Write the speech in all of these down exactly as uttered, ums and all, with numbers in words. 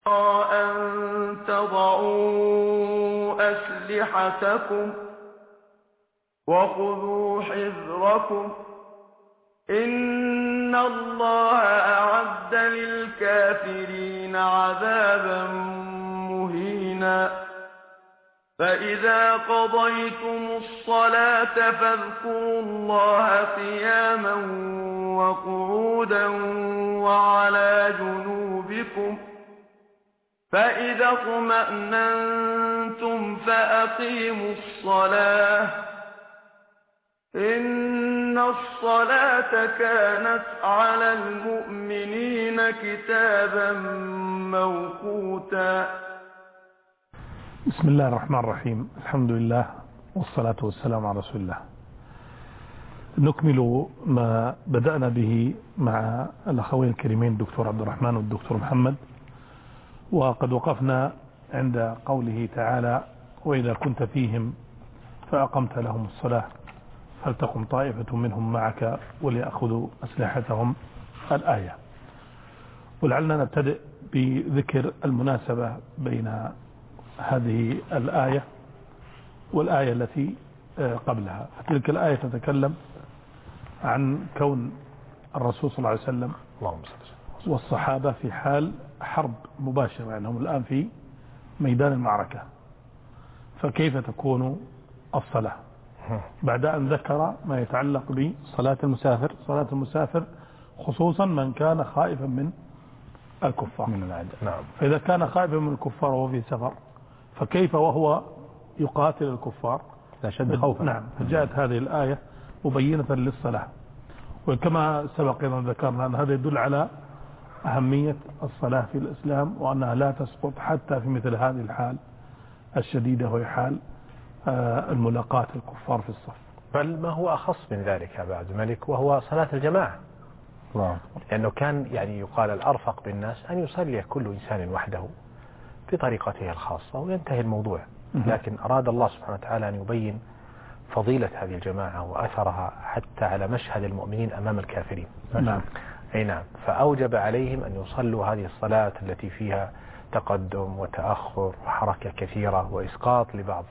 أن تضعوا أسلحتكم وخذوا حذركم إن الله أعد للكافرين عذابا مهينا فإذا قضيتم الصلاة فاذكروا الله قياما وقعودا وعلى جنوبكم فإذا اطمأننتم فأقيموا الصلاة إن الصلاة كانت على المؤمنين كتابا موقوتا. بسم الله الرحمن الرحيم. الحمد لله والصلاة والسلام على رسول الله. نكمل ما بدأنا به مع الأخوين الكريمين الدكتور عبد الرحمن والدكتور محمد، وقد وقفنا عند قوله تعالى: وإذا كنت فيهم فأقمت لهم الصلاة فلتقم طائفة منهم معك وليأخذوا أسلحتهم، الآية. ولعلنا نبتدئ بذكر المناسبة بين هذه الآية والآية التي قبلها. تلك الآية تتكلم عن كون الرسول صلى الله عليه وسلم والصحابة في حال حرب مباشرة، يعني هم الآن في ميدان المعركة، فكيف تكون الصلاة؟ بعد أن ذكر ما يتعلق بصلاة المسافر صلاة المسافر خصوصا من كان خائفا من الكفار من العدو. نعم. فإذا كان خائفا من الكفار وهو في سفر فكيف وهو يقاتل الكفار؟ لا شد خوفا. نعم. فجاءت هذه الآية مبينة للصلاة، وكما سبق أن ذكرنا أن هذا يدل على أهمية الصلاة في الإسلام، وأنها لا تسقط حتى في مثل هذه الحال الشديدة وهي حال الملاقاة الكفار في الصف. بل ما هو أخص من ذلك يا عبد الملك، وهو صلاة الجماعة. واو. لأنه كان يعني يقال الأرفق بالناس أن يصلي كل إنسان وحده بطريقته الخاصة وينتهي الموضوع، لكن أراد الله سبحانه وتعالى أن يبين فضيلة هذه الجماعة وأثرها حتى على مشهد المؤمنين أمام الكافرين. نعم. أي نعم. فأوجب عليهم أن يصلوا هذه الصلاة التي فيها تقدم وتأخر وحركة كثيرة وإسقاط لبعض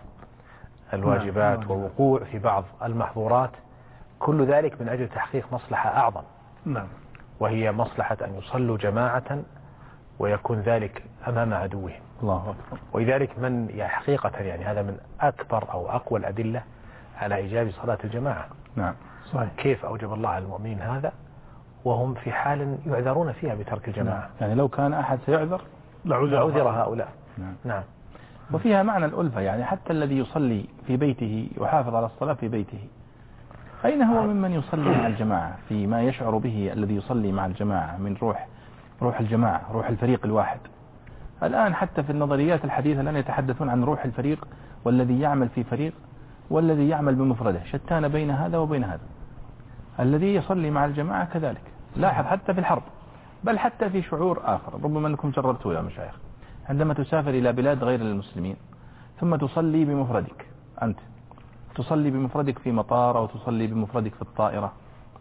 الواجبات نعم. ووقوع في بعض المحظورات، كل ذلك من أجل تحقيق مصلحة أعظم. نعم. وهي مصلحة أن يصلوا جماعة ويكون ذلك أمام عدوهم. الله أكبر. ولذلك من يعني حقيقة يعني هذا من أكبر أو أقوى الأدلة على إيجاب صلاة الجماعة. نعم صحيح. كيف أوجب الله على المؤمنين هذا وهم في حال يعذرون فيها بترك الجماعة؟ نعم. يعني لو كان أحد سيعذر لعذر هؤلاء. نعم. نعم. وفيها معنى الألفة، يعني حتى الذي يصلي في بيته يحافظ على الصلاة في بيته، أين هو ممن يصلي مع الجماعة في ما يشعر به الذي يصلي مع الجماعة من روح روح الجماعة، روح الفريق الواحد؟ الآن حتى في النظريات الحديثة الآن يتحدثون عن روح الفريق والذي يعمل في فريق والذي يعمل بمفرده، شتان بين هذا وبين هذا. الذي يصلي مع الجماعة كذلك، لاحظ حتى في الحرب، بل حتى في شعور آخر ربما أنكم جربتوه يا مشايخ، عندما تسافر إلى بلاد غير المسلمين ثم تصلي بمفردك، أنت تصلي بمفردك في مطار أو تصلي بمفردك في الطائرة،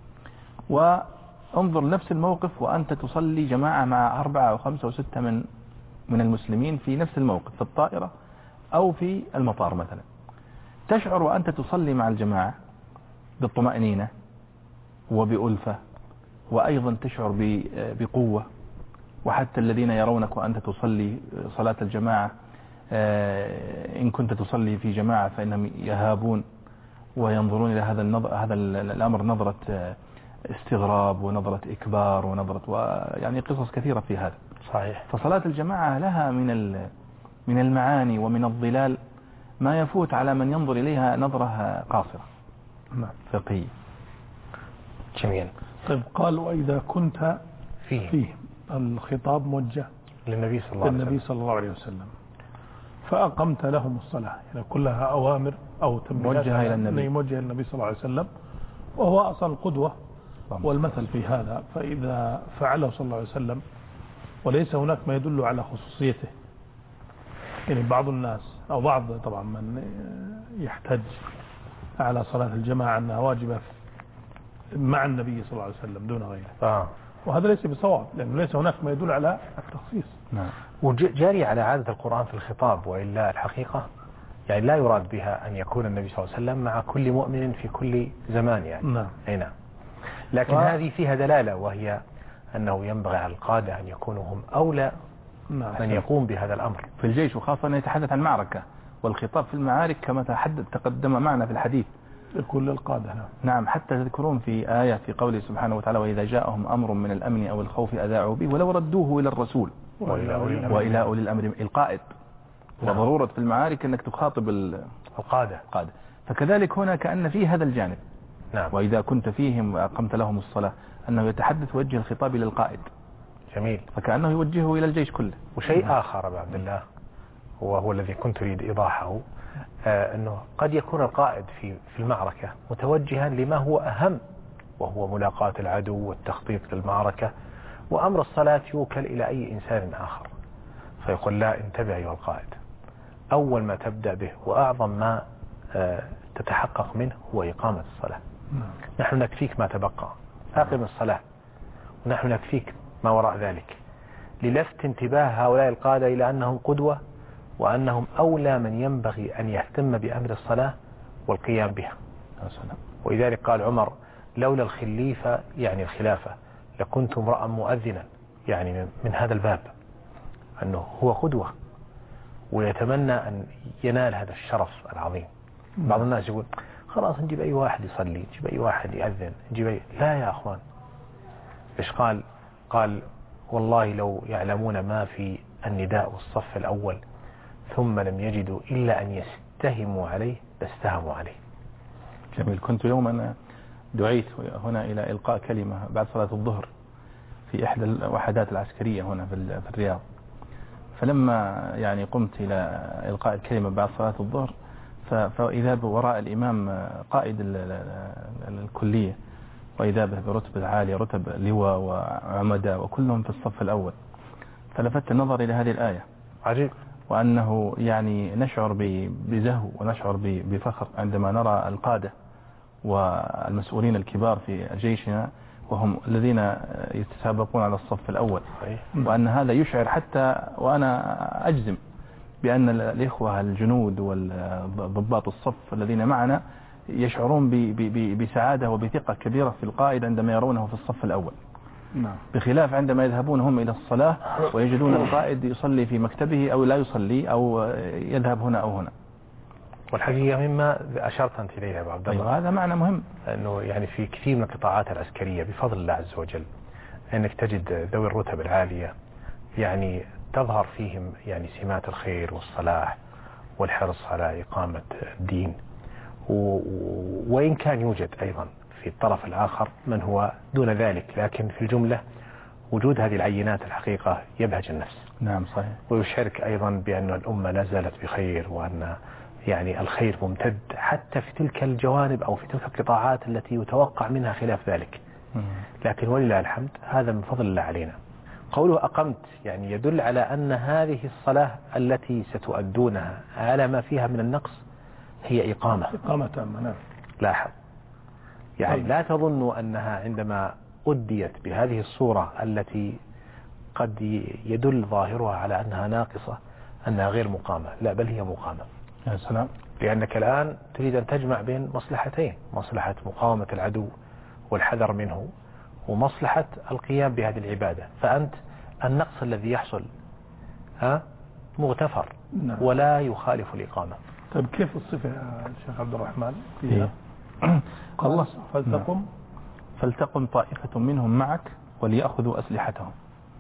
وانظر نفس الموقف وأنت تصلي جماعة مع أربعة أو خمسة أو ستة من من المسلمين في نفس الموقف في الطائرة أو في المطار مثلا، تشعر وأنت تصلي مع الجماعة بالطمأنينة وبألفة، وأيضا تشعر بقوة. وحتى الذين يرونك وأنت تصلي صلاة الجماعة إن كنت تصلي في جماعة فإنهم يهابون وينظرون إلى هذا النظر هذا الأمر نظرة استغراب ونظرة إكبار ونظرة ويعني قصص كثيرة في هذا. صحيح. فصلاة الجماعة لها من من المعاني ومن الظلال ما يفوت على من ينظر إليها نظرة قاصرة فقهية. جميل. طيب قال: وإذا كنت فيه, فيه الخطاب موجه للنبي صلى الله عليه وسلم, صلى الله عليه وسلم فأقمت لهم الصلاة، يعني كلها أوامر أو تنبيهات موجهة إلى النبي موجهة النبي صلى الله عليه وسلم، وهو أصلا القدوة والمثل في هذا. فإذا فعله صلى الله عليه وسلم وليس هناك ما يدل على خصوصيته، يعني بعض الناس أو بعض طبعا من يحتج على صلاة الجماعة أنها واجبة مع النبي صلى الله عليه وسلم دون غيره. آه. وهذا ليس بصواب، لأنه ليس هناك ما يدل على التخصيص. نعم. وجاري على عادة القرآن في الخطاب، وإلا الحقيقة يعني لا يراد بها أن يكون النبي صلى الله عليه وسلم مع كل مؤمن في كل زمان يعني. نعم. أي نعم. لكن و... هذه فيها دلالة، وهي أنه ينبغي على القادة أن يكونوا هم أولى نعم. من يقوم بهذا الأمر في الجيش، وخاصة أن يتحدث عن معركة، والخطاب في المعارك كما تحدث تقدم معنا في الحديث لكل القادة. نعم. حتى تذكرون في آية في قوله سبحانه وتعالى: وإذا جاءهم أمر من الأمن أو الخوف أذاعوا به ولو ردوه إلى الرسول وإلى أولي الأمر القائد. نعم. وضرورة في المعارك أنك تخاطب القادة. القادة. فكذلك هنا كأن فيه هذا الجانب. نعم. وإذا كنت فيهم وأقمت لهم الصلاة، أنه يتحدث وجه الخطاب إلى القائد. جميل. فكأنه يوجهه إلى الجيش كله. وشيء نعم. آخر أبو عبد الله، وهو الذي كنت أريد إيضاحه، آه أنه قد يكون القائد في في المعركة متوجها لما هو أهم، وهو ملاقاة العدو والتخطيط للمعركة، وأمر الصلاة يوكل إلى أي إنسان آخر، فيقول: لا، انتبه أيها القائد، أول ما تبدأ به وأعظم ما آه تتحقق منه هو إقامة الصلاة. نحن نكفيك ما تبقى، أقم الصلاة، ونحن نكفيك ما وراء ذلك، للفت انتباه هؤلاء القادة إلى أنهم قدوة، وأنهم أولى من ينبغي أن يهتم بأمر الصلاة والقيام بها. ولذلك قال عمر: لولا الخليفة يعني الخلافة لكنت امرأ مؤذنا، يعني من هذا الباب، أنه هو قدوة ويتمنى أن ينال هذا الشرف العظيم. بعض الناس يقول: خلاص نجيب أي واحد يصلي، نجيب أي واحد يأذن، نجيب أي... لا يا أخوان. إيش قال؟ قال: والله لو يعلمون ما في النداء والصف الأول ثم لم يجدوا إلا أن يستهموا عليه لاستهموا عليه. جميل. كنت يوما دعيت هنا إلى إلقاء كلمة بعد صلاة الظهر في إحدى الوحدات العسكرية هنا في الرياض، فلما يعني قمت إلى إلقاء الكلمة بعد صلاة الظهر، فإذا وراء الإمام قائد الكلية، وإذا به برتبة عالية، رتب لواء وعمدة، وكلهم في الصف الأول. فلفت النظر إلى هذه الآية. عجيب. وأنه يعني نشعر بزهو ونشعر بفخر عندما نرى القادة والمسؤولين الكبار في جيشنا وهم الذين يتسابقون على الصف الأول. وأن هذا يشعر، حتى وأنا أجزم بأن الإخوة الجنود والضباط الصف الذين معنا يشعرون بسعادة وبثقة كبيرة في القائد عندما يرونه في الصف الأول. نعم. بخلاف عندما يذهبون هم إلى الصلاة ويجدون القائد يصلي في مكتبه أو لا يصلي أو يذهب هنا أو هنا. والحقيقة مما أشرت أنت إليها أبو عبد الله، أيوة، هذا معنى مهم، أنه يعني في كثير من القطاعات العسكرية بفضل الله عز وجل أنك تجد ذوي الرتب العالية يعني تظهر فيهم يعني سمات الخير والصلاح والحرص على إقامة الدين، وإن كان يوجد أيضا في الطرف الآخر من هو دون ذلك، لكن في الجملة وجود هذه العينات الحقيقة يبهج النفس. نعم صحيح. ويشارك أيضا بأن الأمة لا زالت بخير، وأن يعني الخير ممتد حتى في تلك الجوانب أو في تلك القطاعات التي يتوقع منها خلاف ذلك. لكن ولله الحمد هذا من فضل الله علينا. قوله أقمت يعني يدل على أن هذه الصلاة التي ستؤدونها على ما فيها من النقص هي إقامة إقامة تامة. لاحظ يعني لا تظنوا أنها عندما أديت بهذه الصورة التي قد يدل ظاهرها على أنها ناقصة أنها غير مقامة، لا بل هي مقامة. يا سلام. لأنك الآن تريد أن تجمع بين مصلحتين، مصلحة مقاومة العدو والحذر منه، ومصلحة القيام بهذه العبادة. فأنت النقص الذي يحصل ها مغتفر ولا يخالف الإقامة. طيب كيف الصفة يا شيخ عبد الرحمن فيها؟ الله فلتقم فلتقم طائفة منهم معك وليأخذوا أسلحتهم.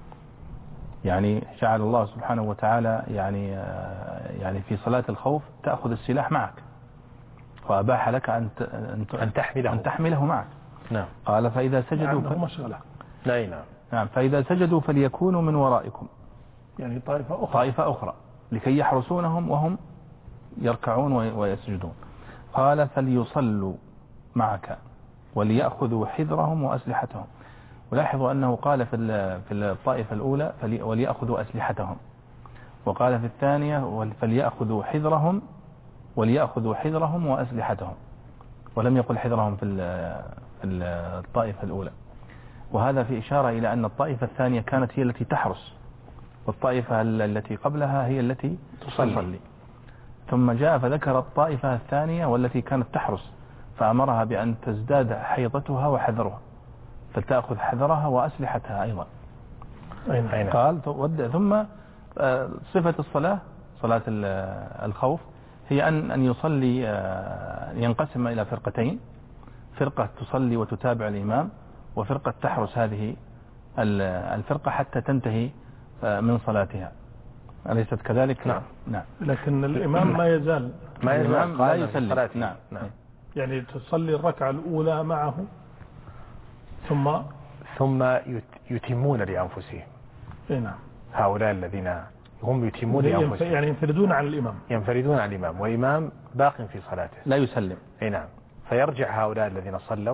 يعني جعل الله سبحانه وتعالى يعني يعني في صلاة الخوف تأخذ السلاح معك، وأباح لك أن أن تحمله أن تحمله معك. نعم. قال فإذا سجدوا ف... مشغلة. نعم. نعم. فإذا سجدوا فليكونوا من ورائكم، يعني طائفة أخرى طائفة أخرى لكي يحرسونهم وهم يركعون ويسجدون. قال فليصلوا معك وليأخذوا حذرهم وأسلحتهم. ولاحظوا أنه قال في في الطائفة الأولى وليأخذوا أسلحتهم، وقال في الثانية فليأخذوا حذرهم وليأخذوا حذرهم وأسلحتهم، ولم يقل حذرهم في الطائفة الأولى. وهذا في إشارة إلى أن الطائفة الثانية كانت هي التي تحرس، والطائفة التي قبلها هي التي تصلي, تصلي. ثم جاء فذكر الطائفة الثانية والتي كانت تحرس، فأمرها بأن تزداد حيضتها وحذرها، فتأخذ حذرها وأسلحتها أيضا. أين قال ثم صفة الصلاة صلاة الخوف هي أن أن يصلي، ينقسم إلى فرقتين، فرقة تصلي وتتابع الإمام، وفرقة تحرس هذه الفرقة حتى تنتهي من صلاتها. أليست كذلك؟ نعم. نعم. لكن الإمام ما يزال ما يزال لا يسلم. نعم. نعم. يعني تصلي الركعة الأولى معه ثم ثم يتمون لأنفسهم. نعم. هؤلاء الذين هم يتمون لأنفسهم يعني ينفردون عن الإمام ينفردون عن الإمام والإمام باق في صلاته لا يسلم. أي نعم. فيرجع هؤلاء الذين صلوا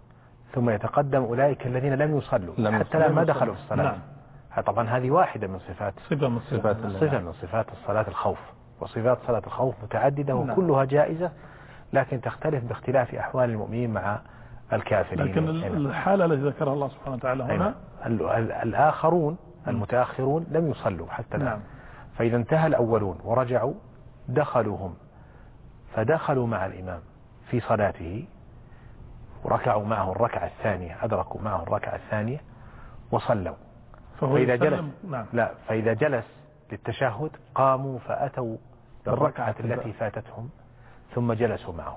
ثم يتقدم أولئك الذين لم يصلوا لم حتى لا ما دخلوا في الصلاة. نعم. طبعا هذه واحدة من صفات صفة من صفات صفة من صفات الصلاة الخوف، وصفات صلاة الخوف متعددة وكلها جائزة، لكن تختلف باختلاف أحوال المؤمنين مع الكافرين. لكن الحالة التي ذكرها الله سبحانه وتعالى هنا الآخرون المتأخرون لم يصلوا حتى الآن. نعم. فإذا انتهى الأولون ورجعوا دخلوا هم، فدخلوا مع الإمام في صلاته وركعوا معه الركعة الثانية، أدركوا معه الركعة الثانية وصلوا. فإذا جلس نعم. لا فإذا جلس للتشهد قاموا فأتوا بالركعة التي فاتتهم ثم جلسوا معه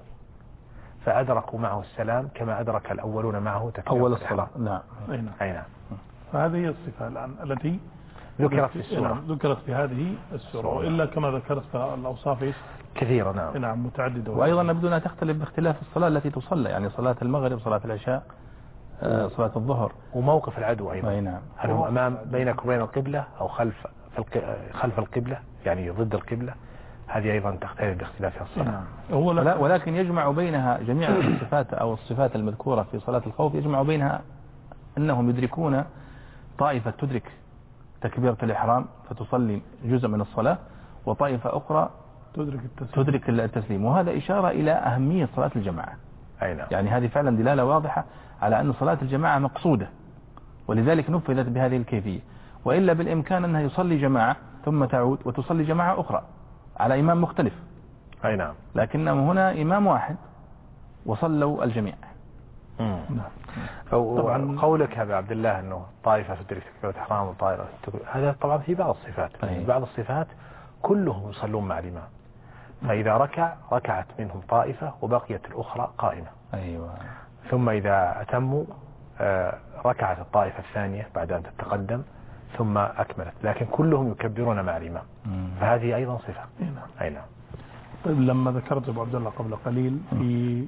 فأدركوا معه السلام كما أدرك الأولون معه أول الصلاة. نعم. أي نعم. فهذه هي الصفة الآن التي ذكرت في السورة، ذكرت في هذه السورة، وإلا كما ذكرت الأوصاف كثيرة. نعم. نعم متعددة. وأيضا نبدو أنها تختلف باختلاف الصلاة التي تصلى، يعني صلاة المغرب، صلاة العشاء، صلاة الظهر، وموقف العدو أيضا. نعم. هل هم أمام بينك وبين القبلة أو خلف خلف القبلة، يعني ضد القبلة؟ هذه أيضا تختلف باختلاف الصلاة. نعم. ولكن يجمع بينها جميع الصفات أو الصفات المذكورة في صلاة الخوف، يجمع بينها أنهم يدركون طائفة تدرك تكبيرة الإحرام فتصلي جزء من الصلاة، وطائفة أخرى تدرك التسليم, تدرك التسليم. وهذا إشارة إلى أهمية صلاة الجماعة. أي نعم. يعني هذه فعلا دلالة واضحة على أن صلاة الجماعة مقصودة، ولذلك نفذت بهذه الكيفية، وإلا بالإمكان أنها يصلي جماعة ثم تعود وتصلي جماعة أخرى على إمام مختلف. أي نعم. لكنه هنا إمام واحد وصلوا الجميع. نعم. طبعا قولك هذا عبد الله أنه طائفة تدرك تكبيرة الإحرام وطائفة، هذا طبعا في بعض الصفات. أيه. بعض الصفات كلهم يصلون مع الإمام، فإذا ركع ركعت منهم طائفة وبقيت الأخرى قائمة. أيوة. ثم إذا أتموا ركعت الطائفة الثانية بعد أن تتقدم ثم أكملت، لكن كلهم يكبرون مع الإمام. مم. فهذه أيضا صفة. أي نعم. طيب لما ذكرت أبو عبد الله قبل قليل في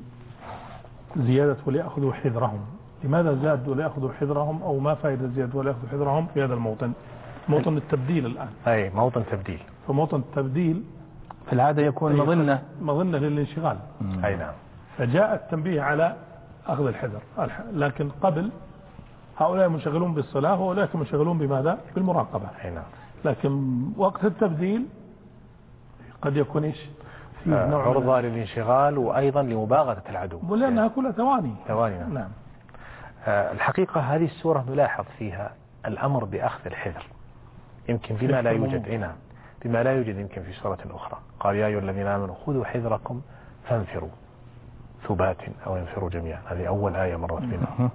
زيادة وليأخذوا حذرهم، لماذا زاد وليأخذوا حذرهم، أو ما فائدة زيادة وليأخذوا حذرهم في هذا الموطن، موطن التبديل الآن؟ أي موطن تبديل. فموطن التبديل في العادة يكون مظنة مظنة للانشغال. مم. أي نعم. فجاء التنبيه على أخذ الحذر، لكن قبل هؤلاء منشغلون بالصلاة وأولئك منشغلون بماذا؟ بالمراقبة. أي نعم. لكن وقت التبديل قد يكون إيش؟ آه عرضة للانشغال وأيضا لمباغتة العدو، ولأنها يعني كلها ثواني. ثواني. نعم. نعم. آه الحقيقة هذه السورة نلاحظ فيها الأمر بأخذ الحذر، يمكن بما لا يوجد هنا، بما لا يوجد يمكن في سورة أخرى. قال يا أيها الذين آمنوا خذوا حذركم فانفروا ثبات أو ينفروا جميعا. هذه أول آية مرت بنا.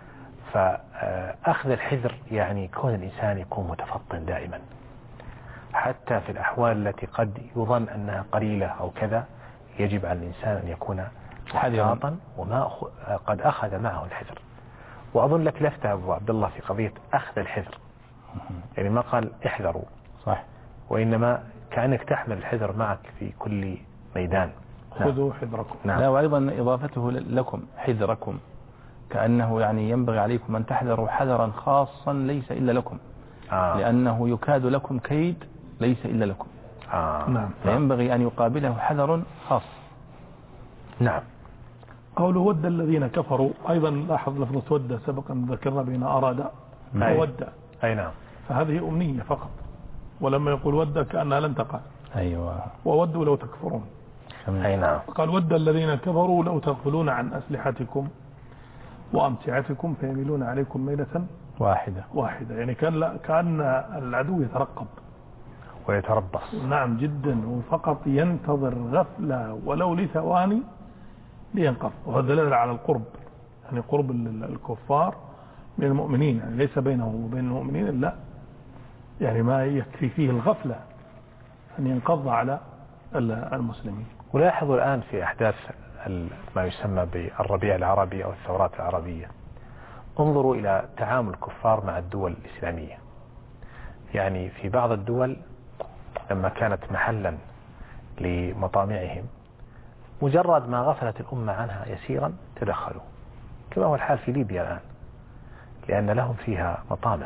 فأخذ الحذر يعني كون الإنسان يكون متفطن دائما، حتى في الأحوال التي قد يظن أنها قليلة أو كذا، يجب على الإنسان أن يكون حذرا وما قد أخذ معه الحذر. وأظن لك لفتة أبو عبد الله في قضية أخذ الحذر، يعني ما قال احذروا، صح، وإنما كأنك تحمل الحذر معك في كل ميدان. خذوا حذركم. نعم. لا، وأيضا إضافته لكم حذركم، كأنه يعني ينبغي عليكم أن تحذروا حذرا خاصا ليس إلا لكم. آه. لأنه يكاد لكم كيد ليس إلا لكم. آه. نعم. فينبغي أن يقابله حذر خاص. نعم. قوله ود الذين كفروا، أيضا لاحظ لفظة ود سبقا ذكرنا بين أراد وود. أي نعم. فهذه أمنية فقط، ولما يقول ود كأنها لن تقع. أيوة. وودوا لو تكفرون. أي نعم. قال ود الذين كفروا لو تغفلون عن أسلحتكم وأمتعتكم فيميلون عليكم ميلة واحدة واحدة. يعني كان لا كأن العدو يترقب ويتربص. نعم جدا، وفقط ينتظر غفلة ولو لثواني لينقض. وهذا دليل على القرب، يعني قرب الكفار من المؤمنين، يعني ليس بينهم وبين المؤمنين إلا يعني ما يكفي فيه الغفلة أن ينقض على المسلمين. ولاحظوا الآن في أحداث ما يسمى بالربيع العربي أو الثورات العربية، انظروا إلى تعامل الكفار مع الدول الإسلامية. يعني في بعض الدول لما كانت محلا لمطامعهم، مجرد ما غفلت الأمة عنها يسيرا تدخلوا، كما هو الحال في ليبيا الآن، لأن لهم فيها مطامع،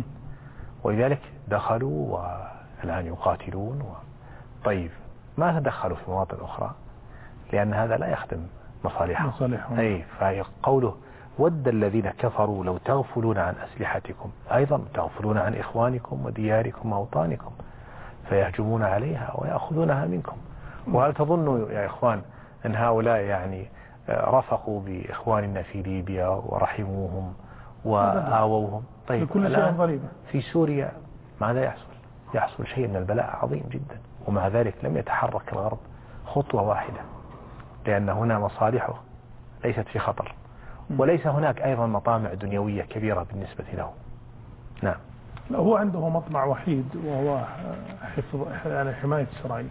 ولذلك دخلوا والآن يقاتلون. و... طيب ما تدخلوا في مواطن أخرى لأن هذا لا يخدم مصالحهم. مصالحهم. أي فقوله ود الذين كفروا لو تغفلون عن أسلحتكم، أيضا تغفلون عن إخوانكم ودياركم وأوطانكم فيهجمون عليها ويأخذونها منكم. وهل تظنوا يا إخوان أن هؤلاء يعني رفقوا بإخواننا في ليبيا ورحموهم وآووهم؟ طيب الآن في سوريا ماذا يحصل؟ يحصل شيء من البلاء عظيم جدا، ومع ذلك لم يتحرك الغرب خطوة واحدة، لأن هنا مصالحه ليست في خطر، وليس هناك أيضا مطامع دنيوية كبيرة بالنسبة له. نعم. لا، هو عنده مطمع وحيد وهو حفظ يعني حماية إسرائيل.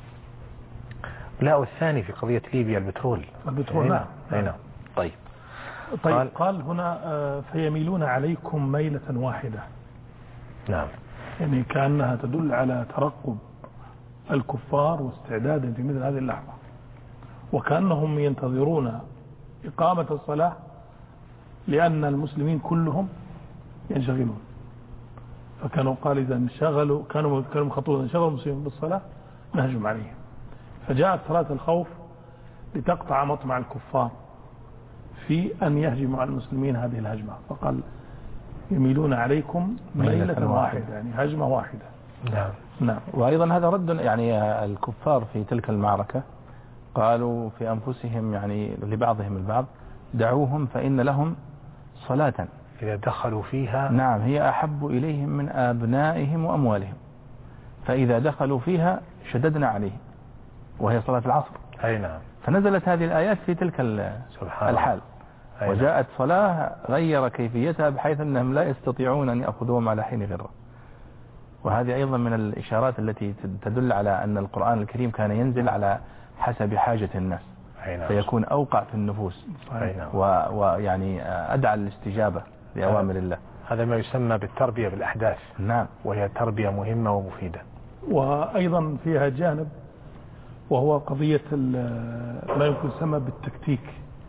لا، والثاني في قضية ليبيا البترول. البترول نعم. نعم. طيب. طيب قال, قال هنا فيميلون عليكم ميلة واحدة. نعم. يعني كأنها تدل على ترقب الكفار واستعداد في مثل هذه اللحظة، وكأنهم ينتظرون إقامة الصلاة لأن المسلمين كلهم ينشغلون. فكانوا قال إذا انشغلوا كانوا كانوا مخططون انشغلوا المسلمين بالصلاة نهجم عليهم، فجاءت صلاة الخوف لتقطع مطمع الكفار في أن يهجموا على المسلمين هذه الهجمة، فقال يميلون عليكم ميلة واحدة، يعني هجمة واحدة. نعم. نعم. وأيضا هذا رد، يعني الكفار في تلك المعركة قالوا في أنفسهم يعني لبعضهم البعض دعوهم فإن لهم صلاة إذا دخلوا فيها، نعم، هي أحب إليهم من آبنائهم وأموالهم، فإذا دخلوا فيها شددنا عليهم، وهي صلاة العصر. أي نعم. فنزلت هذه الآيات في تلك الحال، وجاءت صلاة غير كيفيتها بحيث أنهم لا يستطيعون أن يأخذوهم على حين غرة. وهذه أيضا من الإشارات التي تدل على أن القرآن الكريم كان ينزل على حسب حاجة الناس، فيكون أوقع في النفوس ويعني أدعى الاستجابة لأوامر الله. هذا ما يسمى بالتربية بالأحداث. نعم. وهي تربية مهمة ومفيدة. وأيضا فيها جانب وهو قضية ما يمكن يسمى بالتكتيك،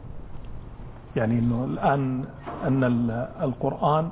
يعني أنه الآن أن القرآن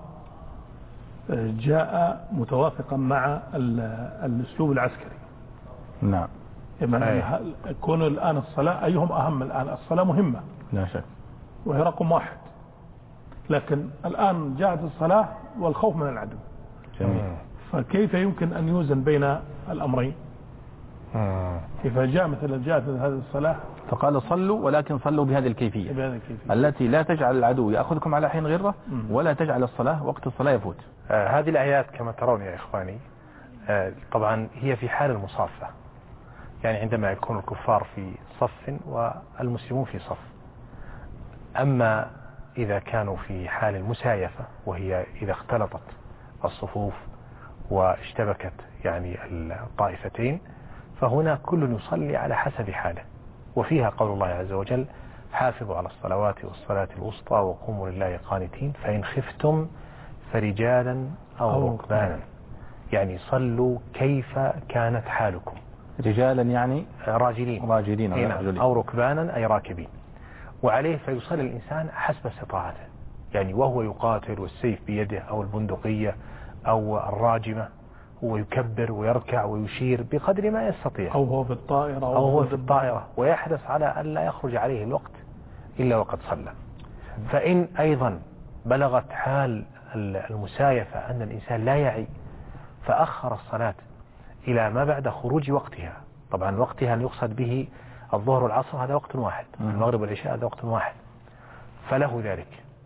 جاء متوافقا مع الأسلوب العسكري. نعم. يعني كون الآن الصلاة أيهم أهم الآن؟ الصلاة مهمة لا شك، وهي رقم واحد، لكن الآن جاءت الصلاة والخوف من العدو. جميل. فكيف يمكن أن يوزن بين الأمرين؟ كيف جاء مثلا جاءت هذه الصلاة فقال صلوا ولكن صلوا بهذه الكيفية, بهذه الكيفية التي لا تجعل العدو يأخذكم على حين غرة ولا تجعل الصلاة وقت الصلاة يفوت. آه هذه الآيات كما ترون يا إخواني آه طبعا هي في حال المصافة، يعني عندما يكون الكفار في صف والمسلمون في صف. أما إذا كانوا في حال المسايفة وهي إذا اختلطت الصفوف واشتبكت يعني الطائفتين، فهنا كل يصلي على حسب حاله. وفيها قول الله عز وجل: حافظوا على الصلوات والصلاة الوسطى وقوموا لله قانتين فإن خفتم فرجالا أو ركبانا، يعني صلوا كيف كانت حالكم. رجالا يعني راجلين راجلين أو ركبانا أي راكبين. وعليه فيصلي الإنسان حسب استطاعته، يعني وهو يقاتل والسيف بيده أو البندقية أو الراجمة، هو يكبر ويركع ويشير بقدر ما يستطيع، أو هو في الطائرة أو هو في الطائرة، ويحرص على أن لا يخرج عليه الوقت إلا وقد صلى. فإن أيضا بلغت حال المسايفة أن الإنسان لا يعي فأخر الصلاة إلى ما بعد خروج وقتها، طبعا وقتها يقصد به الظهر والعصر هذا وقت واحد، المغرب والعشاء هذا وقت واحد، فله ذلك.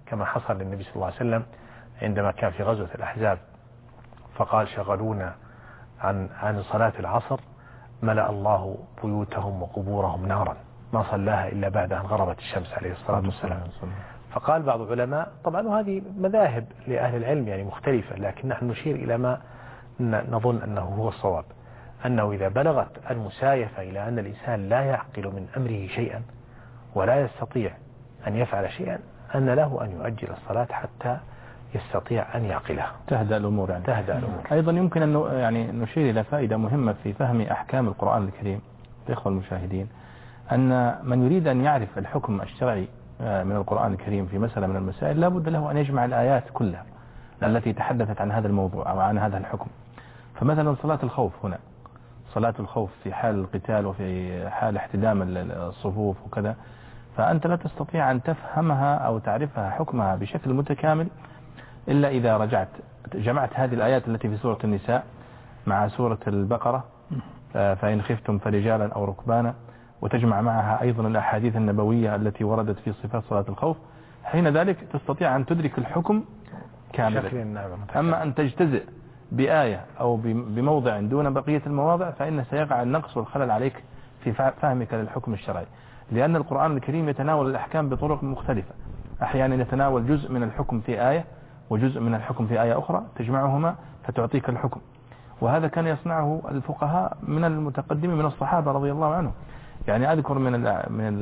كما حصل للنبي صلى الله عليه وسلم عندما كان في غزوة الأحزاب فقال شغلونا عن عن صلاة العصر ملأ الله بيوتهم وقبورهم نارا ما صلاها إلا بعد أن غربت الشمس عليه الصلاة والسلام. فقال بعض العلماء طبعا وهذه مذاهب لأهل العلم يعني مختلفة، لكن نحن نشير إلى ما نظن أنه هو الصواب، أنه إذا بلغت المسايفة إلى أن الإنسان لا يعقل من أمره شيئا ولا يستطيع أن يفعل شيئا أن له أن يؤجل الصلاة حتى يستطيع أن يعقلها. تهدأ الأمور يعني. تهدأ الأمور. أيضا يمكن أن يعني نشير إلى فائدة مهمة في فهم أحكام القرآن الكريم الإخوة المشاهدين، أن من يريد أن يعرف الحكم الشرعي من القرآن الكريم في مسألة من المسائل لا بد له أن يجمع الآيات كلها التي تحدثت عن هذا الموضوع أو عن هذا الحكم. فمثلا صلاة الخوف هنا، صلاة الخوف في حال القتال وفي حال احتدام الصفوف وكذا، فأنت لا تستطيع أن تفهمها أو تعرفها حكمها بشكل متكامل إلا إذا رجعت جمعت هذه الآيات التي في سورة النساء مع سورة البقرة فإن خفتم فرجالا أو ركبانا، وتجمع معها أيضا الأحاديث النبوية التي وردت في صفات صلاة الخوف، حين ذلك تستطيع أن تدرك الحكم كاملا. أما أن تجتزئ بآية أو بموضع دون بقية المواضع فإن سيقع النقص والخلل عليك في فهمك للحكم الشرعي، لأن القرآن الكريم يتناول الأحكام بطرق مختلفة، أحيانا يتناول جزء من الحكم في آية وجزء من الحكم في آية أخرى تجمعهما فتعطيك الحكم. وهذا كان يصنعه الفقهاء من المتقدمين من الصحابة رضي الله عنهم. يعني أذكر من ال من ال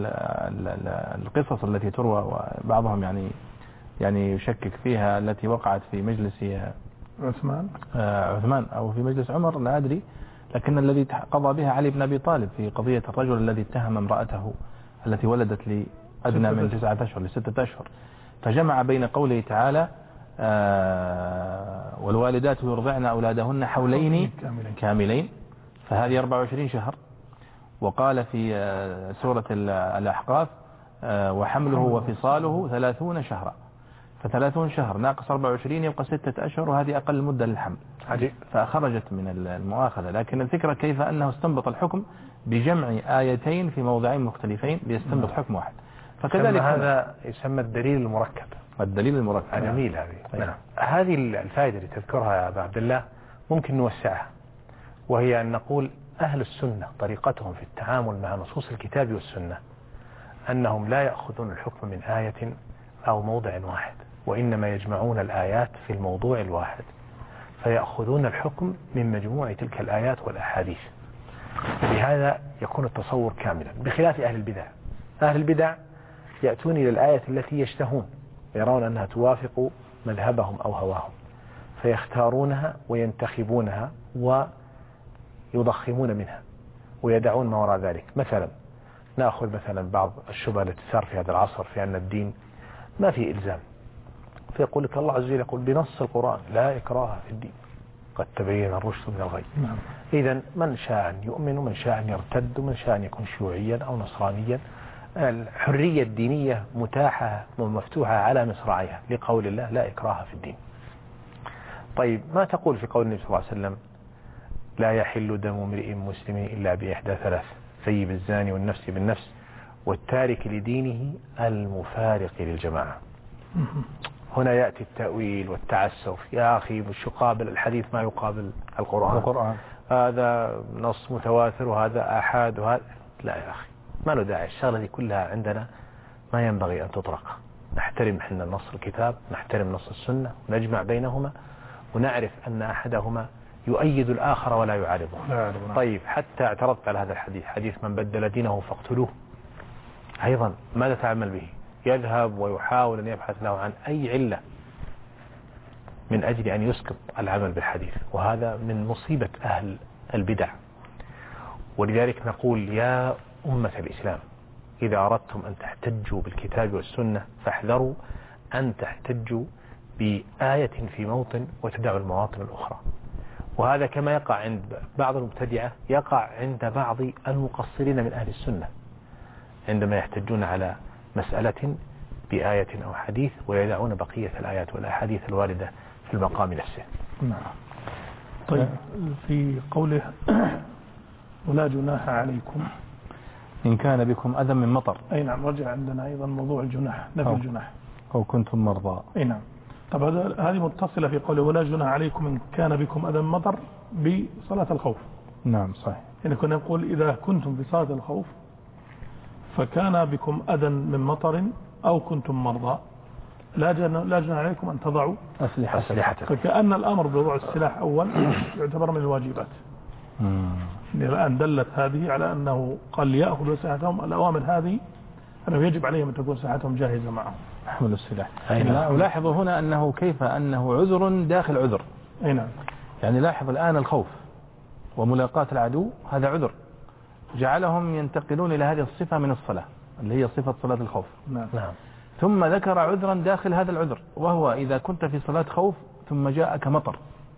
القصص التي تروى وبعضهم يعني يعني يشكك فيها، التي وقعت في مجلس عثمان عثمان أو في مجلس عمر لا أدري، لكن الذي قضى بها علي بن أبي طالب في قضية الرجل الذي اتهم امرأته التي ولدت لأدنى من تسعة أشهر لستة أشهر، فجمع بين قوله تعالى والوالدات يرضعن أولادهن حولين كاملين فهذه أربعة وعشرين شهر، وقال في سورة الأحقاف وحمله وفصاله ثلاثون شهرا، فثلاثون شهر ناقص أربعة وعشرين يبقى ستة أشهر، وهذه أقل مدة للحمل. عجيب. فخرجت من المؤاخذة، لكن الفكرة كيف أنه استنبط الحكم بجمع آيتين في موضعين مختلفين ليستنبط حكم واحد. فكذلك هذا يسمى الدليل المركب. الدليل المركب جميل. هذه نعم. هذه الفائدة اللي تذكرها يا أبا عبد الله ممكن نوسعها، وهي أن نقول أهل السنة طريقتهم في التعامل مع نصوص الكتاب والسنة أنهم لا يأخذون الحكم من آية أو موضع واحد، وإنما يجمعون الآيات في الموضوع الواحد فيأخذون الحكم من مجموع تلك الآيات والأحاديث، بهذا يكون التصور كاملا، بخلاف أهل البدع. أهل البدع يأتون إلى الآية التي يشتهون يرون أنها توافق مذهبهم أو هواهم فيختارونها وينتخبونها ويضخمون منها ويدعون ما وراء ذلك. مثلا نأخذ مثلا بعض الشبهة التي تثار في هذا العصر في أن الدين ما فيه إلزام، فيقول لك الله عز وجل يقول بنص القرآن لا إكراه في الدين قد تبين الرشد من الغي. نعم. إذن من شاء أن يؤمن ومن شاء أن يرتد ومن شاء أن يكون شيوعيا أو نصرانيا، الحرية الدينية متاحة ومفتوحة على مصراعيها لقول الله لا إكراه في الدين. طيب ما تقول في قول النبي صلى الله عليه وسلم لا يحل دم امرئ مسلم إلا بإحدى ثلاث، ثيب الزاني والنفس بالنفس والتارك لدينه المفارق للجماعة. هنا يأتي التأويل والتعسف، يا أخي مش يقابل الحديث ما يقابل القرآن, القرآن. هذا نص متواتر وهذا آحاد وهذا لا يا أخي ما له داعي. الشغلة دي كلها عندنا ما ينبغي أن تطرق. نحترم احنا نص الكتاب، نحترم نص السنة، ونجمع بينهما ونعرف أن أحدهما يؤيد الآخر ولا يعارضه. طيب حتى اعترضت على هذا الحديث، حديث من بدل دينه فاقتلوه، أيضا ماذا تعمل به؟ يذهب ويحاول أن يبحث له عن أي علة من أجل أن يسقط العمل بالحديث، وهذا من مصيبة أهل البدع. ولذلك نقول يا أمة الإسلام إذا أردتم أن تحتجوا بالكتاب والسنة فاحذروا أن تحتجوا بآية في موطن وتدعوا المواطن الأخرى. وهذا كما يقع عند بعض المبتدعة يقع عند بعض المقصرين من أهل السنة عندما يحتجون على مسألة بآية أو حديث ويدعون بقية الآيات والأحاديث الواردة في المقام نفسه. نعم. طيب في قوله ولا جناح عليكم إن كان بكم أذى من مطر. أي نعم. رجع عندنا أيضا موضوع الجناح، نفي الجناح. أو كنتم مرضى. اي نعم. طبعا هذه متصلة في قوله ولا جناح عليكم إن كان بكم أذى من مطر بصلاة الخوف. نعم صحيح. يعني كنا نقول إذا كنتم في صلاة الخوف فكان بكم أذى من مطر أو كنتم مرضى لا جناح لا جناح عليكم أن تضعوا أسلحتكم. فكأن الأمر بوضع السلاح أول يعتبر من الواجبات. يعني الآن دلت هذه على أنه قال ليأخذوا أسلحتهم. الأوامر هذه أنه يجب عليهم أن تكون أسلحتهم جاهزة معهم. حمل السلاح. ألاحظ هنا أنه كيف أنه عذر داخل عذر. أي نعم. يعني لاحظ الآن الخوف وملاقاة العدو هذا عذر جعلهم ينتقلون إلى هذه الصفة من الصلاة اللي هي صفة صلاة الخوف. نعم. نعم. ثم ذكر عذرا داخل هذا العذر وهو إذا كنت في صلاة خوف ثم جاءك مطر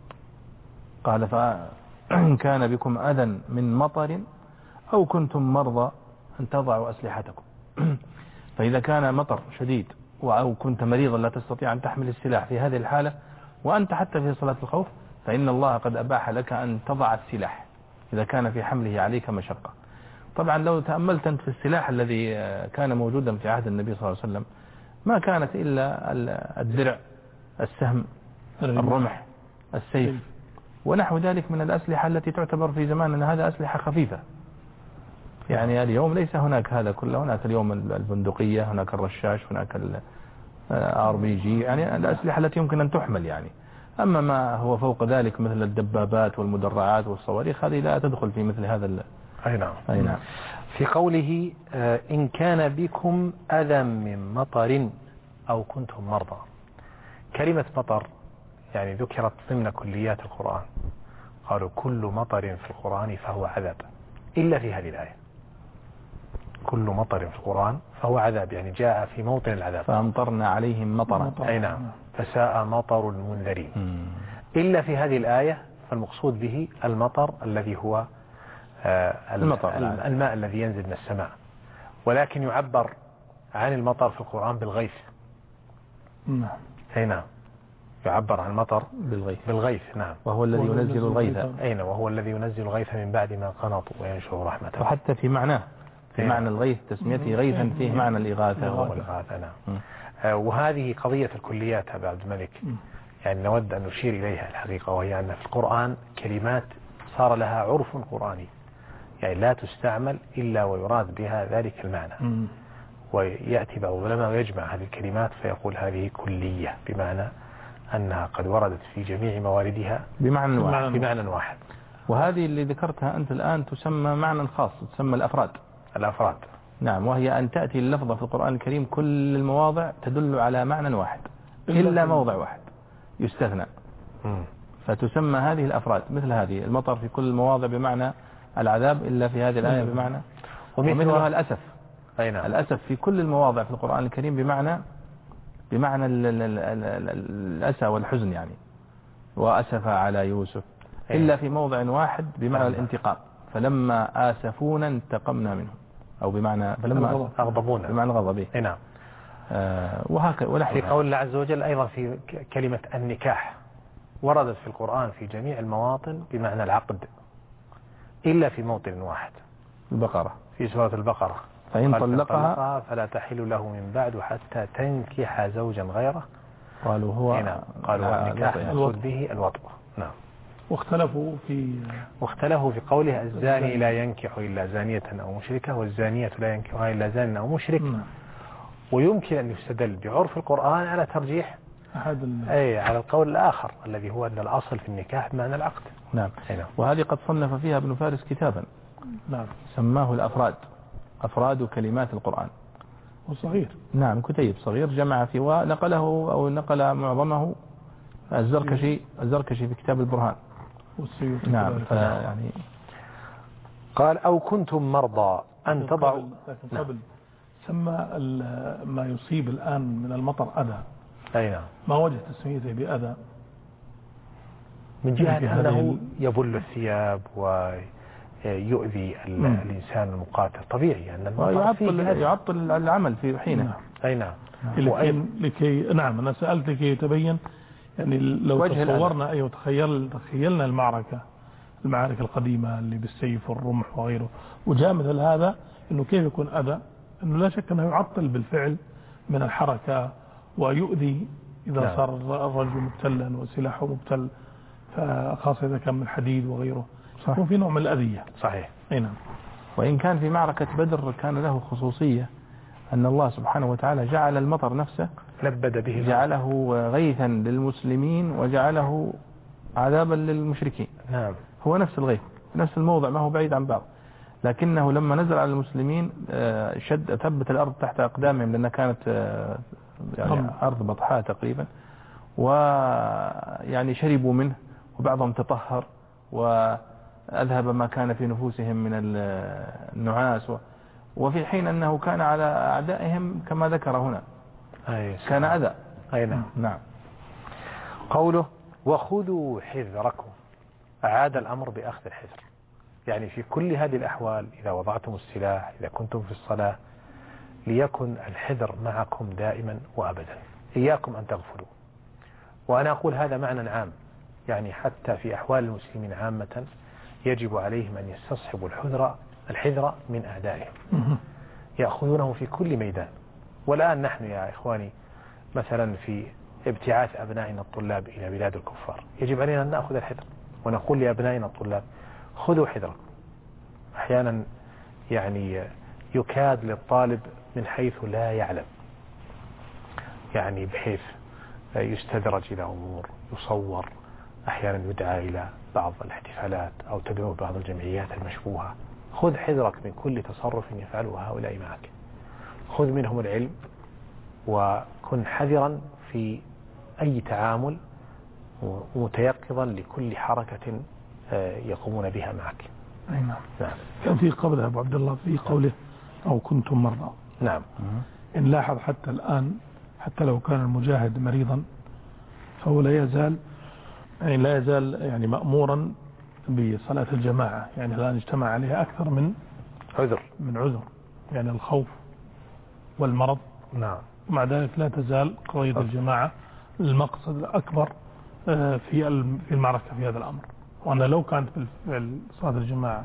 قال فإن كان بكم أذى من مطر أو كنتم مرضى أن تضعوا أسلحتكم. فإذا كان مطر شديد أو كنت مريضا لا تستطيع أن تحمل السلاح في هذه الحالة وأنت حتى في صلاة الخوف فإن الله قد أباح لك أن تضع السلاح إذا كان في حمله عليك مشقة. طبعا لو تأملت أنت في السلاح الذي كان موجودا في عهد النبي صلى الله عليه وسلم ما كانت إلا الدرع السهم الرمح السيف ونحو ذلك من الأسلحة التي تعتبر في زماننا هذا أسلحة خفيفة. يعني اليوم ليس هناك هذا كله. هناك اليوم البندقية هناك الرشاش هناك الار بي جي يعني الأسلحة التي يمكن أن تحمل يعني. أما ما هو فوق ذلك مثل الدبابات والمدرعات والصواريخ هذه لا تدخل في مثل هذا ال... أي نعم. أي نعم. في قوله إن كان بكم أذى من مطر أو كنتم مرضى كلمة مطر يعني ذكرت ضمن كليات القرآن. قالوا كل مطر في القرآن فهو عذاب إلا في هذه الآية. كل مطر في القرآن فهو عذاب يعني جاء في موطن العذاب. فأمطرنا عليهم مطرا. أي نعم. فساء مطر المنذرين. إلا في هذه الآية فالمقصود به المطر الذي هو آه المطر الماء الذي ينزل من السماء. ولكن يعبر عن المطر في القرآن بالغيث. نعم. أي نعم. يعبر عن المطر بالغيث. بالغيث. نعم. وهو الذي ينزل الغيث. أين وهو الذي ينزل الغيث من بعد ما قنطوا وينشر رحمته. وحتى في معناه في معنى الغيث تسميته غيثا فيه معنى الإغاثة والإغاثة. نعم. آه وهذه قضية الكليات أبا عبد الملك يعني نود أن نشير إليها الحقيقة وهي أن في القرآن كلمات صار لها عرف قرآني يعني لا تستعمل إلا ويراد بها ذلك المعنى. م. ويأتي بعض العلماء ويجمع هذه الكلمات فيقول هذه كلية بمعنى أنها قد وردت في جميع مواردها بمعنى واحد. بمعنى واحد. وهذه اللي ذكرتها أنت الآن تسمى معنى خاص تسمى الأفراد. الأفراد. نعم. وهي أن تأتي اللفظة في القرآن الكريم كل المواضع تدل على معنى واحد إلا موضع واحد يستثنى. م. فتسمى هذه الأفراد مثل هذه المطر في كل المواضع بمعنى العذاب إلا في هذه الآية بمعنى ومثلها الأسف. أي نعم. الأسف في كل المواضع في القرآن الكريم بمعنى بمعنى الأسى والحزن يعني وأسف على يوسف إلا في موضع واحد بمعنى الانتقام فلما آسفونا انتقمنا منهم أو بمعنى فلما أغضبونا بمعنى غضبه. أي نعم. آه وهكذا. في قول الله عز وجل أيضا في كلمة النكاح وردت في القرآن في جميع المواطن بمعنى العقد إلا في موطن واحد البقرة في سورة البقرة فإن طلقها فلا تحل له من بعد حتى تنكح زوجا غيره. قالوا هو نعم. قالوا النكاح المقصود به الوطء. نعم. واختلفوا في واختلفوا في قوله الزاني لا ينكح إلا زانية أو مشركة والزانية لا ينكحها إلا زان أو مشرك. م. ويمكن أن يستدل بعرف القرآن على ترجيح أي على القول الآخر الذي هو أن الأصل في النكاح بمعنى العقد. نعم. نعم. وهذه قد صنف فيها ابن فارس كتابا. نعم. سماه الأفراد أفراد كلمات القرآن. وصغير. نعم كتيب صغير جمع فيه ونقله أو نقل معظمه الزركشي الزركشي في كتاب البرهان. والسيوطي. نعم. يعني قال أو كنتم مرضى أن تضعوا. قبل سمى ما يصيب الآن من المطر أذى. أي نعم. ما وجه تسميته بأذى من جهة أنه يبل الثياب ويؤذي الإنسان المقاتل طبيعي أن ويعطل يعطل العمل في حينه. نعم. أي نعم. لكي, لكي نعم أنا سألت لكي يتبين يعني لو تصورنا أي تخيل تخيلنا المعركة المعارك القديمة اللي بالسيف والرمح وغيره وجاء مثل هذا إنه كيف يكون أذى إنه لا شك أنه يعطل بالفعل من الحركة ويؤذي إذا نعم. صار الرجل مبتلا وسلاحه مبتل، فخاصة إذا كان من حديد وغيره يكون في نوع من الأذية. صحيح. أي نعم. وإن كان في معركة بدر كان له خصوصية أن الله سبحانه وتعالى جعل المطر نفسه لبد به، جعله غيثا للمسلمين وجعله عذابا للمشركين. نعم. هو نفس الغيث نفس الموضع، ما هو بعيد عن بعض، لكنه لما نزل على المسلمين شد ثبت الأرض تحت أقدامهم، لأنها كانت يعني أرض بطحاء تقريبا، ويعني شربوا منه وبعضهم تطهر وأذهب ما كان في نفوسهم من النعاس، وفي حين أنه كان على أعدائهم كما ذكر هنا كان أذى. أي نعم. نعم. قوله وخذوا حذركم، أعاد الأمر بأخذ الحذر، يعني في كل هذه الأحوال إذا وضعتم السلاح، إذا كنتم في الصلاة، ليكن الحذر معكم دائما وأبدا، إياكم أن تغفلوا. وأنا أقول هذا معنى عام، يعني حتى في أحوال المسلمين عامة يجب عليهم أن يستصحبوا الحذر الحذر من أعدائهم، يأخذونه في كل ميدان. والآن نحن يا إخواني مثلا في ابتعاث أبنائنا الطلاب إلى بلاد الكفار، يجب علينا أن نأخذ الحذر ونقول لأبنائنا الطلاب خذوا حذركم. أحيانا يعني يكاد للطالب من حيث لا يعلم، يعني بحيث يستدرج إلى أمور، يصور، أحيانا يدعى إلى بعض الاحتفالات أو تدعو بعض الجمعيات المشبوهة. خذ حذرك من كل تصرف يفعله هؤلاء معك، خذ منهم العلم وكن حذرا في أي تعامل، متيقظا لكل حركة يقومون بها معك. أي نعم. نعم. كان في قبل أبو عبد الله في قوله أو كنتم مرضى. نعم. إن لاحظ حتى الآن حتى لو كان المجاهد مريضا فهو لا يزال يعني لا يزال يعني مأمورا بصلاة الجماعة، يعني الآن اجتمع عليها أكثر من عذر من عذر يعني الخوف والمرض. نعم. مع ذلك لا تزال قضية الجماعة المقصد الأكبر في المعركة في هذا الأمر. وأنا لو كانت بالفعل صلاة الجماعة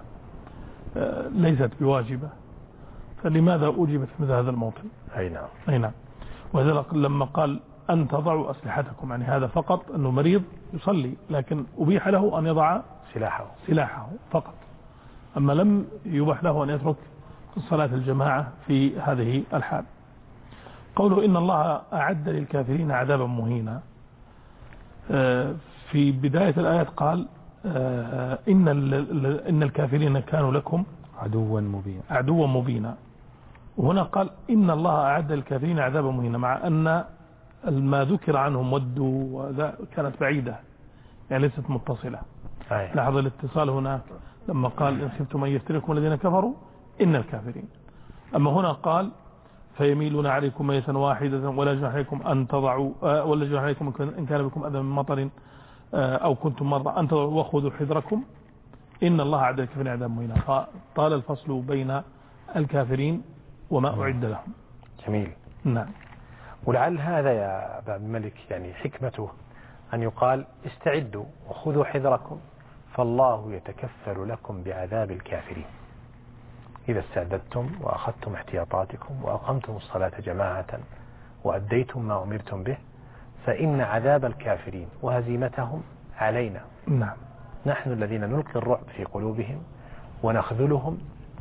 ليست بواجبة فلماذا أوجبت في مثل هذا الموطن؟ أي نعم. أي نعم. وذلك لما قال أن تضعوا أسلحتكم، يعني هذا فقط أنه مريض يصلي، لكن أبيح له أن يضع سلاحه سلاحه فقط، أما لم يبح له أن يترك صلاة الجماعة في هذه الحال. قوله إن الله أعد للكافرين عذابا مهينا، في بداية الآيات قال إن إن الكافرين كانوا لكم عدوا مبينا عدوا مبينا، وهنا قال إن الله أعد للكافرين عذابا مهينا، مع أن ما ذكر عنهم ودوا كانت بعيدة يعني ليست متصلة. لاحظ الاتصال هناك لما قال إن خفتم أن يفتنكم الذين كفروا إن الكافرين، أما هنا قال فيميلون عليكم ميتا واحدة ولا جناح عليكم أن تضعوا ولا جناح عليكم إن كان بكم أذى من مطر أو كنتم مرضى أن تضعوا وخذوا حذركم إن الله أعد للكافرين عذابا مهينا. فطال الفصل بين الكافرين وما أعد لهم. جميل. نعم. ولعل هذا يا أبا الملك يعني حكمته أن يقال استعدوا وخذوا حذركم فالله يتكفل لكم بعذاب الكافرين إذا استعددتم وأخذتم احتياطاتكم وأقمتم الصلاة جماعة وأديتم ما أمرتم به، فإن عذاب الكافرين وهزيمتهم علينا. نعم. نحن الذين نلقي الرعب في قلوبهم ونخذلهم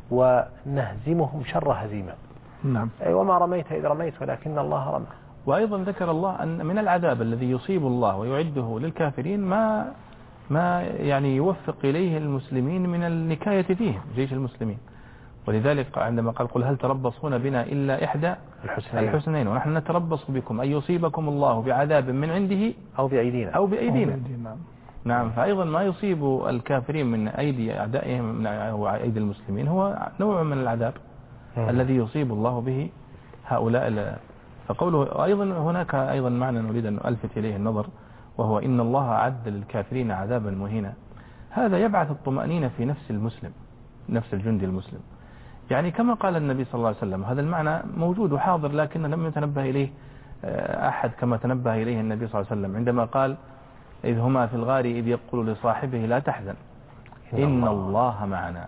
ونهزمهم شر هزيمة. نعم. أي وما رميت إذ رميت ولكن الله رمى. وأيضا ذكر الله أن من العذاب الذي يصيب الله ويعده للكافرين ما ما يعني يوفق إليه المسلمين من النكاية فيهم جيش المسلمين، ولذلك عندما قال قل هل تربصون بنا إلا إحدى الحسنين, الحسنين ونحن نتربص بكم أن يصيبكم الله بعذاب من عنده أو بأيدينا أو بأيدينا. أو بأيدينا. نعم. فأيضا ما يصيب الكافرين من أيدي أعدائهم وأيدي المسلمين هو نوع من العذاب م. الذي يصيب الله به هؤلاء. فقوله أيضا هناك أيضا معنى نريد أن ألفت إليه النظر، وهو إن الله أعد للكافرين عذابا مهينا. هذا يبعث الطمأنينة في نفس المسلم، نفس الجندي المسلم، يعني كما قال النبي صلى الله عليه وسلم. هذا المعنى موجود وحاضر لكن لم يتنبه إليه أحد كما تنبه إليه النبي صلى الله عليه وسلم عندما قال إذ هما في الغار إذ يقول لصاحبه لا تحزن إن الله معنا.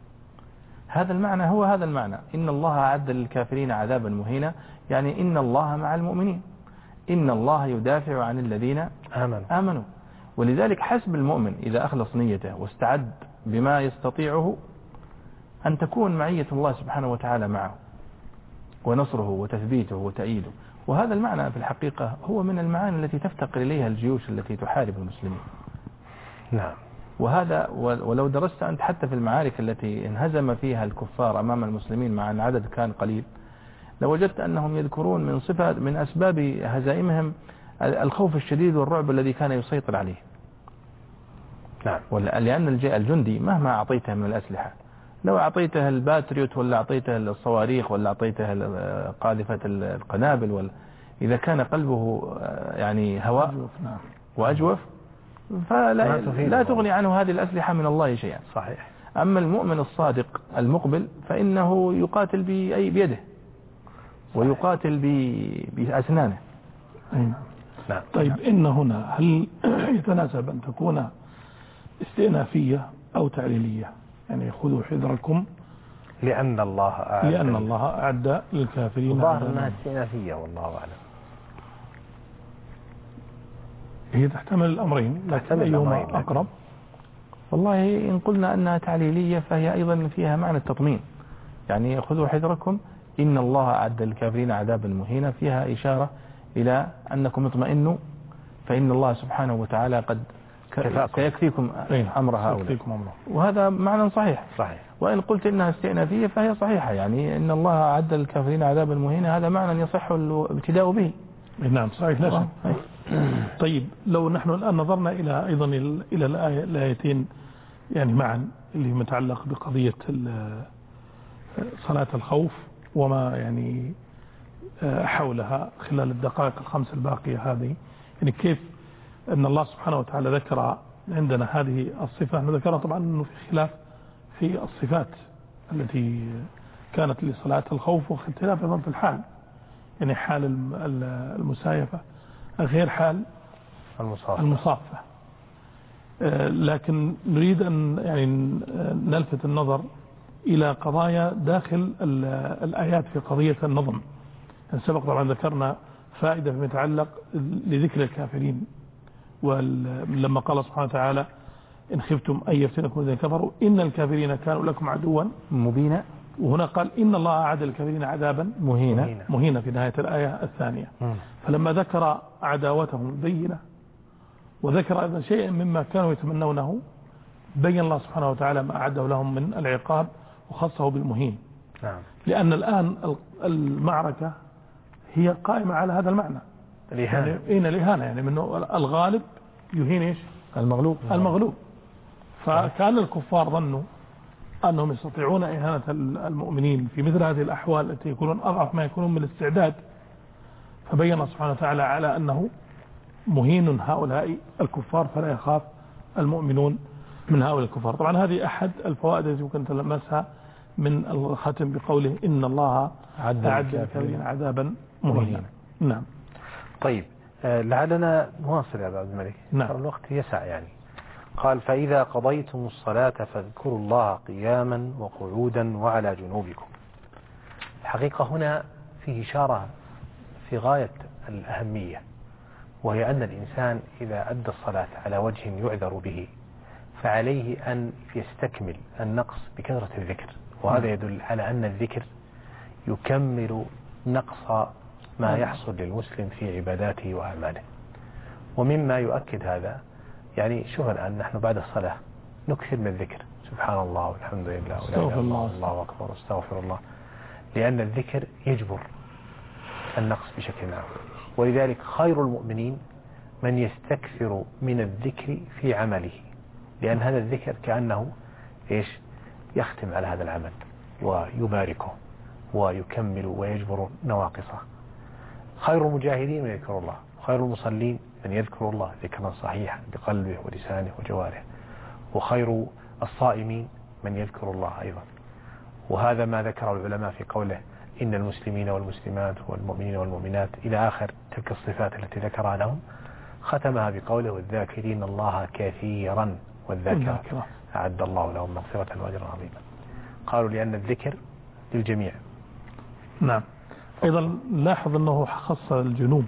هذا المعنى هو هذا المعنى، إن الله أعد للكافرين عذابا مهينا، يعني إن الله مع المؤمنين. إن الله يدافع عن الذين آمنوا, آمنوا. ولذلك حسب المؤمن إذا أخلص نيته واستعد بما يستطيعه أن تكون معية الله سبحانه وتعالى معه ونصره وتثبيته وتأييده. وهذا المعنى في الحقيقة هو من المعاني التي تفتقر إليها الجيوش التي تحارب المسلمين. نعم. وهذا ولو درست أنت حتى في المعارك التي انهزم فيها الكفار أمام المسلمين مع أن العدد كان قليل، لوجدت أنهم يذكرون من صفة من أسباب هزائمهم الخوف الشديد والرعب الذي كان يسيطر عليه. نعم. لأن الجندي مهما أعطيته من الأسلحة، لو أعطيته الباتريوت ولا أعطيته الصواريخ ولا أعطيته قاذفة القنابل ولا إذا كان قلبه يعني هواء وأجوف فلا لا تغني عنه هذه الأسلحة من الله شيئا. صحيح. أما المؤمن الصادق المقبل فإنه يقاتل بأي بيده ويقاتل بأسنانه. نعم. طيب إن هنا هل يتناسب أن تكون استئنافية أو تعليلية؟ يعني خذوا حذركم لأن الله أعد لأن الله أعد للكافرين. ظاهر أنها استئنافية والله أعلم. هي تحتمل الأمرين لكن أيهما أقرب؟ والله إن قلنا أنها تعليلية فهي أيضا فيها معنى التطمين. يعني خذوا حذركم إن الله أعد للكافرين عذابا مهينا، فيها إشارة إلى أنكم اطمئنوا فإن الله سبحانه وتعالى قد سيكفيكم أمر هؤلاء. وهذا معنى صحيح. صحيح. وإن قلت إنها استئنافية فهي صحيحة، يعني إن الله أعد للكافرين عذابا مهينا، هذا معنى يصح الابتداء به. نعم صحيح. لا شك. طيب لو نحن الآن نظرنا إلى أيضا إلى الآية الآيتين يعني معا اللي متعلق بقضية صلاة الخوف وما يعني حولها خلال الدقائق الخمس الباقية هذه، يعني كيف أن الله سبحانه وتعالى ذكر عندنا هذه الصفة. ذكرها طبعا أنه في خلاف في الصفات التي كانت لصلاة الخوف واختلاف أيضا في الحال، يعني حال المسايفة غير حال المصافة, المصافة. لكن نريد أن يعني نلفت النظر إلى قضايا داخل الآيات في قضية النظم. سبق طبعا ذكرنا فائدة فيما يتعلق لذكر الكافرين، ولما قال سبحانه وتعالى إن خفتم أن يفتنكم الذين كفروا إن الكافرين كانوا لكم عدوا مبينا، وهنا قال إن الله أعد للكافرين عذابا مهينا مهينا في نهاية الآية الثانية. م. فلما ذكر عداوتهم البينة وذكر أيضا شيئا مما كانوا يتمنونه بين الله سبحانه وتعالى ما أعده لهم من العقاب وخصه بالمهين. نعم. لأن الآن المعركة هي قائمة على هذا المعنى الإهانة. يعني إن الإهانة يعني منه الغالب يهين إيش المغلوب المغلوب. فكان الكفار ظنوا أنهم يستطيعون إهانة المؤمنين في مثل هذه الأحوال التي يكونون أضعف ما يكونون من الاستعداد، فبين الله سبحانه وتعالى على أنه مهين هؤلاء الكفار فلا يخاف المؤمنون من هؤلاء الكفار. طبعا هذه أحد الفوائد التي يمكن تلمسها من الختم بقوله إن الله أعد للكافرين عذابا مهينا. نعم. طيب لعلنا نواصل يا عبد الملك. نعم. الوقت يسع يعني. قال فإذا قضيتم الصلاة فاذكروا الله قياما وقعودا وعلى جنوبكم. الحقيقة هنا فيه إشارة في غاية الأهمية، وهي أن الإنسان إذا أدى الصلاة على وجه يعذر به فعليه أن يستكمل النقص بكثرة الذكر، وهذا يدل على أن الذكر يكمل نقص ما يحصل للمسلم في عباداته وأعماله. ومما يؤكد هذا يعني شوف الآن نحن بعد الصلاة نكثر من الذكر سبحان الله والحمد لله ولا إله إلا الله والله أكبر واستغفر الله، لأن الذكر يجبر النقص بشكل عام. ولذلك خير المؤمنين من يستكثر من الذكر في عمله، لأن هذا الذكر كأنه إيش يختم على هذا العمل ويباركه ويكمل ويجبر نواقصه. خير المجاهدين من يذكر الله، خير المصلين من يذكر الله ذكرا صحيحا بقلبه ولسانه وجوارحه، وخير الصائمين من يذكر الله أيضا. وهذا ما ذكر العلماء في قوله إن المسلمين والمسلمات والمؤمنين والمؤمنات إلى آخر تلك الصفات التي ذكرها لهم، ختمها بقوله والذاكرين الله كثيرا والذاكرة أعد الله لهم مغفرة وأجرا عظيما. قالوا لأن الذكر للجميع. نعم. أيضا لاحظ أنه خص الجنوب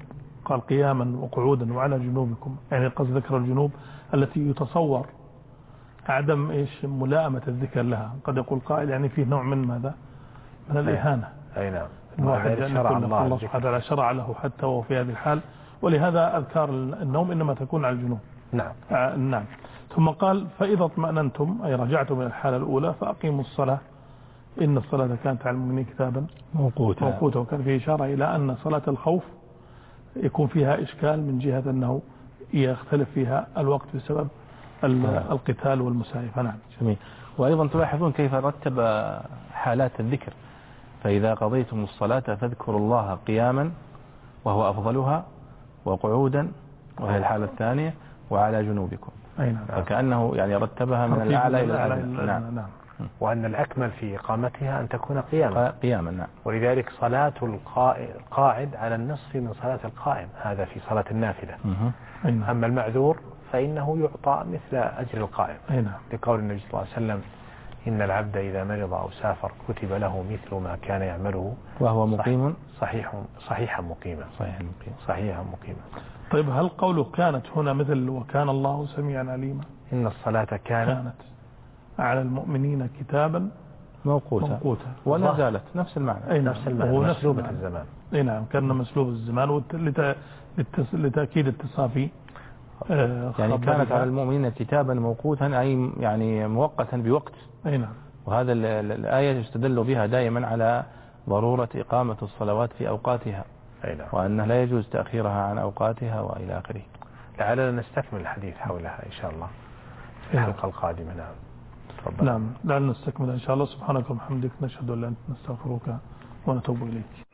قال قياما وقعودا وعلى جنوبكم، يعني قصد ذكر الجنوب التي يتصور عدم إيش ملائمة الذكر لها. قد يقول قائل يعني فيه نوع من ماذا من الإهانة. أي نعم. الواحد شرع الله, الله سبحانه وتعالى شرع له حتى وهو في هذه الحال، ولهذا أذكار النوم إنما تكون على الجنوب. نعم. آه نعم. ثم قال فإذا اطمأننتم أي رجعتم من الحالة الأولى فأقيموا الصلاة إن الصلاة كانت على المؤمنين كتابا موقوتا. موقوتا. وكان فيه إشارة إلى أن صلاة الخوف يكون فيها إشكال من جهة أنه يختلف فيها الوقت بسبب القتال والمسايفة. نعم. جميل. وأيضا تلاحظون كيف رتب حالات الذكر، فإذا قضيتم الصلاة فاذكروا الله قياما وهو أفضلها، وقعودا وهي الحالة الثانية، وعلى جنوبكم. أي نعم. فكأنه يعني رتبها من الأعلى إلى الأدنى. نعم. نعم. وأن الأكمل في إقامتها أن تكون قياما. قياما. نعم. ولذلك صلاة القاعد على النصف من صلاة القائم، هذا في صلاة النافلة. نعم. أما المعذور فإنه يعطى مثل أجر القائم. نعم. لقول النبي صلى الله عليه وسلم إن العبد إذا مرض أو سافر كتب له مثل ما كان يعمله وهو مقيم صحيح صحيحا مقيما. صحيح مقيم. صحيحا مقيما. طيب هل قوله كانت هنا مثل وكان الله سميعا عليما؟ إن الصلاة كانت, كانت على المؤمنين كتابا موقوتا, موقوتا. ولا زالت نفس المعنى. أي نفس المعنى. وهو مسلوبة الزمان. أي نعم. كان مسلوب الزمان لتأكيد التصافي. يعني كانت على المؤمنين كتابا موقوتا أي يعني موقتا بوقت. أي نعم. وهذا الآية يستدل بها دائما على ضرورة إقامة الصلوات في أوقاتها. أي نعم. وأنه لا يجوز تأخيرها عن أوقاتها وإلى آخره. لعلنا نستكمل الحديث حولها إن شاء الله في الحلقة القادمة. نعم. نعم. لعلنا نستكمل إن شاء الله. سبحانك وبحمدك نشهد أن لا إله إلا أنت نستغفرك ونتوب إليك.